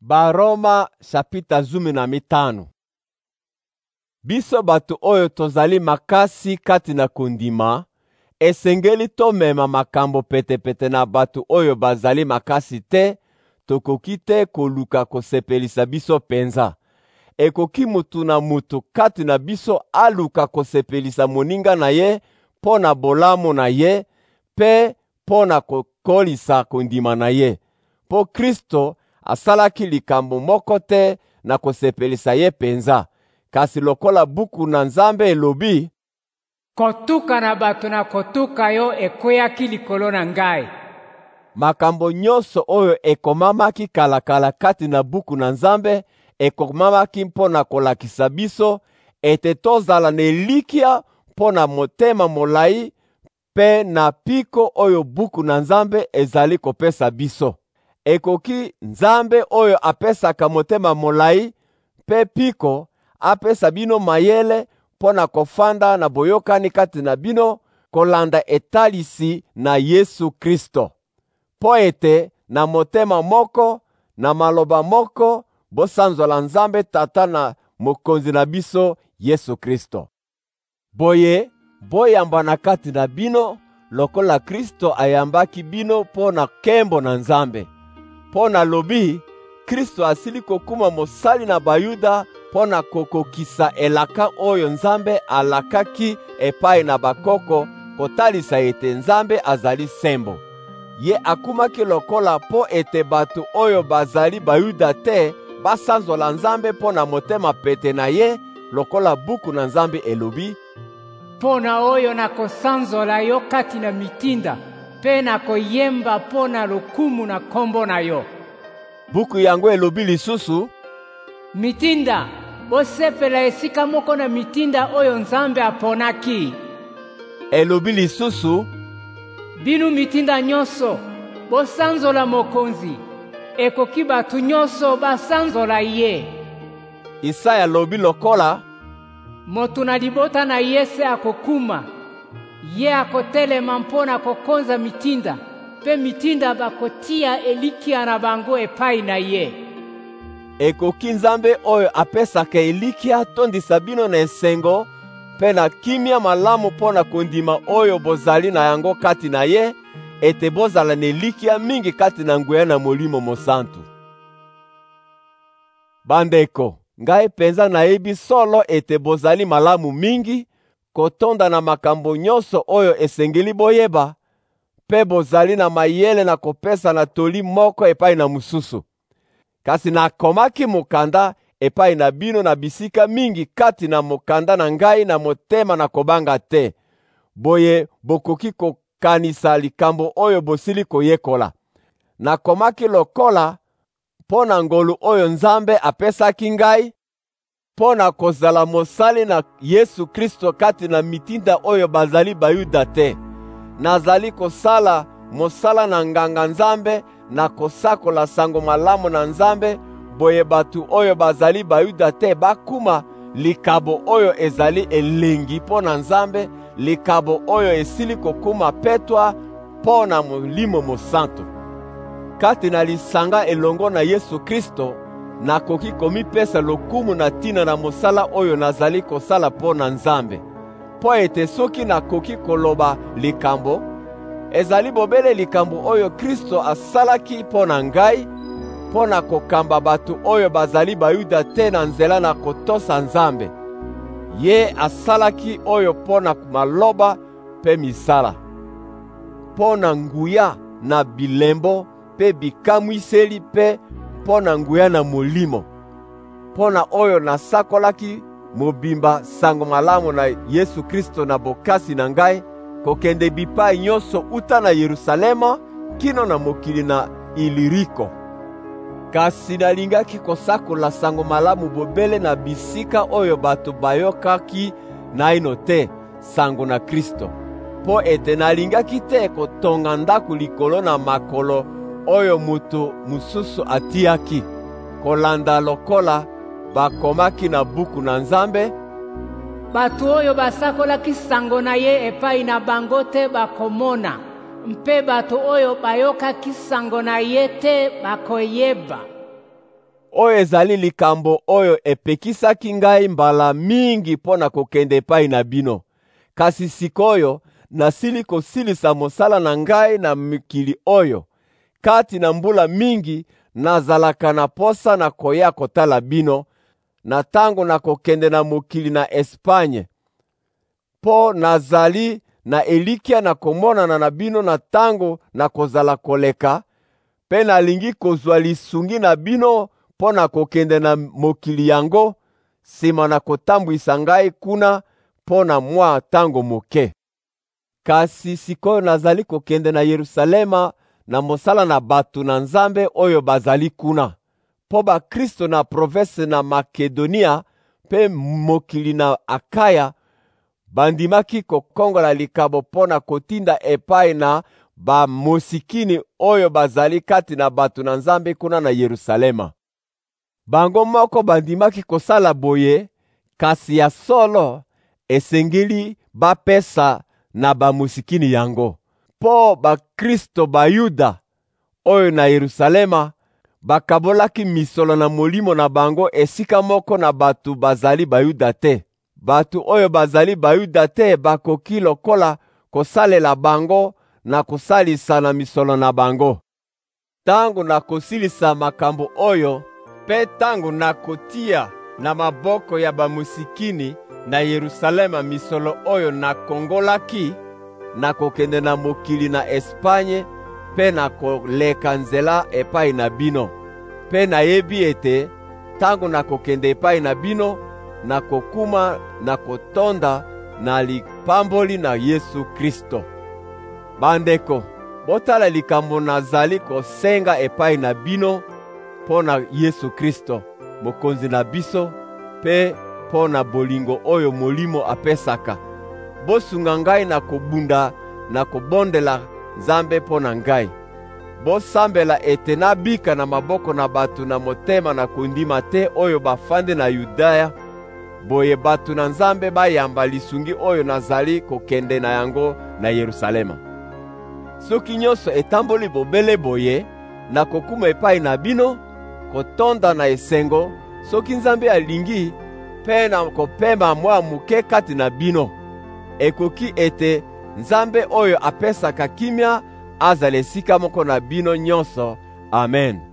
Baroma chapitre 15. Biso batu oyo tozali makasi kati na kondima, esengeli tomema makambo pete na batu oyo bazali makasi te, tokoki te koluka kosepelisa biso penza. Ekoki mutu na mutu kati na biso aluka kosepelisa moninga na ye mpo na bolamu na ye pe mpo na kokolisa kondima na ye. Po Kristo asalaki likambo moko te na kosepelisa ye penza. Kasi lokola buku na Nzambe elobi, kotuka na bato na kotuka yo ekweyaki likolo na ngai. Makambo nyonso oyo ekomamaki kala kati na buku na Nzambe ekomamaki mpo na kolakisa biso ete tozala na elikya mpo na motema molai pe na piko oyo buku na Nzambe ezali kopesa biso. Ekoki Nzambe oyo apesaka motema molai pe piko apesa bino mayele mpo na kofanda na boyokani kati na bino kolanda etalisi na Yesu Kristo. Po ete na motema moko na maloba moko bosanzola Nzambe Tata na Mokonzi na biso Yesu Kristo. Boye boyambana kati na bino lokola Kristo ayambaki bino mpo na nkembo na Nzambe. Mpo na lobi, Kristo asili kokuma mosali na Bayuda mpo na kokokisa elaka oyo Nzambe alakaki epai na bakoko kotalisa ete Nzambe azali sembo. Ye akumaki lokola po ete batu oyo bazali Bayuda te basanzola Nzambe mpo na motema pete na ye, lokola buku na Nzambe elobi, mpo na oyo na kosanzola yo kati na mitinda pe na koyemba mpo na lokumu na kombo na yo. Buku yango elobi lisusu, mitinda, bosepela esika moko na mitinda oyo Nzambe aponaki. Elobi lisusu, binu mitinda nyonso, bosanzola mokonzi, ekoki batu nyonso basanzola ye. Isaya lobi lokola, motu na libota na Yese akokuma, ye akotelema mpo na kokonza mitinda, pe mitinda bakotia elikia na bango epai na ye. Ekoki Nzambe oyo apesaka elikia tondisa bino na esengo pe na kimia malamu mpo na kondima oyo bozali na yango kati na ye, ete bozala na elikia mingi kati na nguya na Molimo Mosantu. Bandeko, ngai penza nayebi solo ete bozali malamu mingi kotonda na makambo nyonso oyo esengeli boyeba, pe bozali na mayele na kopesa na toli moko epai na mususu. Kasi nakomaki mokanda epai na bino na bisika mingi kati na mokanda na ngai na motema na kobanga te. Boye bokoki kokanisa likambo oyo bosili koyekola. Nakomaki lokola mpo na ngolu oyo Nzambe apesaki ngai, mpo na kozala mosali na Yesu Kristo kati na mitinda oyo bazali Bayuda te. Nazali kosala mosala na nganga Nzambe na kosakola sango malamu na Nzambe, boye batu oyo bazali Bayuda te bakuma likabo oyo ezali elengi mpo na Nzambe, likabo oyo esili kokuma petwa mpo na Molimo Mosantu. Kati na lisanga elongo na Yesu Kristo, nakoki komipesa lokumu na tina na mosala oyo nazali kosala mpo na Nzambe. Po ete soki nakoki koloba likambo, ezali bobele likambo oyo Kristo asalaki mpo na ngai, mpo na kokamba batu oyo bazali Bayuda te na nzela na kotosa Nzambe. Ye asalaki oyo mpo na maloba pe misala, mpo na nguya na bilembo pe bikamwiseli pe mpo na nguya na molimo, mpo na oyo nasakolaki mobimba sango malamu na Yesu Kristo na bokasi na ngai, kokende bipai nyonso uta na Yerusalema kino na mokili na Iliriko. Kasi nalingaki kosakola sango malamu bobele na bisika oyo bato bayokaki naino te sango na Kristo. Po ete nalingaki te kotonga ndako likolo na makolo oyo mutu mususu atiaki, kolanda lokola bakomaki na buku na Nzambe, batu oyo basakolaki sango na ye epai na bango te bakomona, mpe batu oyo bayokaki sango na ye te bakoyeba. Oyo ezali likambo oyo epekisaki ngai mbala mingi mpo na kokende epai na bino. Kasi sikoyo nasili kosilisa mosala na ngai na mikili oyo. Kati na mbula mingi nazalaka na posa na koya kotala bino, na tango na kokende na mokili na Espagne. Po nazali na elikya na komonana na bino na tango na kozala koleka, pe nalingi kozwa lisungi na bino mpo na kokende na mokili yango, sima na kotambwisa ngai kuna mpo na mwa tango moke. Kasi sikoyo nazali kokende na Yerusalema na mosala na bato na Nzambe oyo bazali kuna. Po bakristo na province na Makedonia pe mokili na Akaya bandimaki kokongola likabo mpo na kotinda epai na bamosikini oyo bazali kati na bato na Nzambe kuna na Yerusalema. Bango moko bandimaki kosala boye, kasi ya solo esengeli bapesa na bamosikini yango. Po bakristo Bayuda oyo na Yerusalema bakabolaki misolo na molimo na bango esika moko na bato bazali Bayuda te. Bato oyo bazali Bayuda te bakoki lokola kosalela bango na kosalisa na misolo na bango. Tango na kosilisa makambo oyo, pe tango na kotia na maboko ya bamusikini na Yerusalema misolo oyo na kongolaki, na kokende na mokili na Espagne, pe na koleka nzela epai na bino. Pe nayebi ete tango na kokende epai na bino, na kokuma na kotonda na lipamboli na Yesu Kristo. Bandeko, botala likambo nazali kosenga epai na bino mpo na Yesu Kristo, mokonzi na biso, pe mpo na bolingo oyo Molimo apesaka. Bosunga ngai na kobunda na kobondela Nzambe mpo na ngai. Bosambela ete nabika na maboko na bato na motema na kondima te oyo bafande na Yudaya, boye bato na Nzambe bayamba lisungi oyo nazali kokende na yango na Yerusalema. Soki nyonso etamboli bobele boye, na kokuma epai na bino, kotonda na esengo, soki Nzambe alingi, pe na kopema mwa muke kati na bino. Ekoki ete Nzambe oyo apesaka kimia azala esika moko na bino nyonso. Amen.